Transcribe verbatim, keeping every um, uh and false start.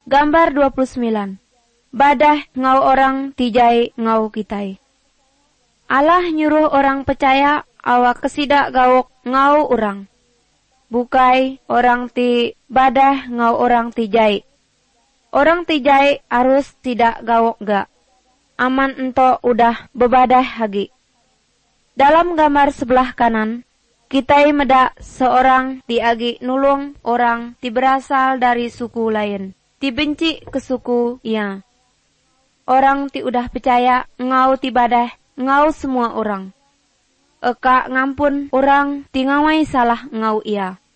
Gambar dua puluh sembilan. Badah ngau orang tijai ngau kitai. Allah nyuruh orang percaya awak kesidak gawok ngau orang. Bukai orang ti badah ngau orang tijai. Orang tijai harus tidak gawok gak. Aman ento udah bebadah hagi. Dalam gambar sebelah kanan, kitai medak seorang diagi nulung orang ti berasal dari suku lain. Dibenci ke suku ia. Orang ti udah percaya ngau ti badah ngau semua orang. Eka ngampun orang ti ngawai salah ngau ia.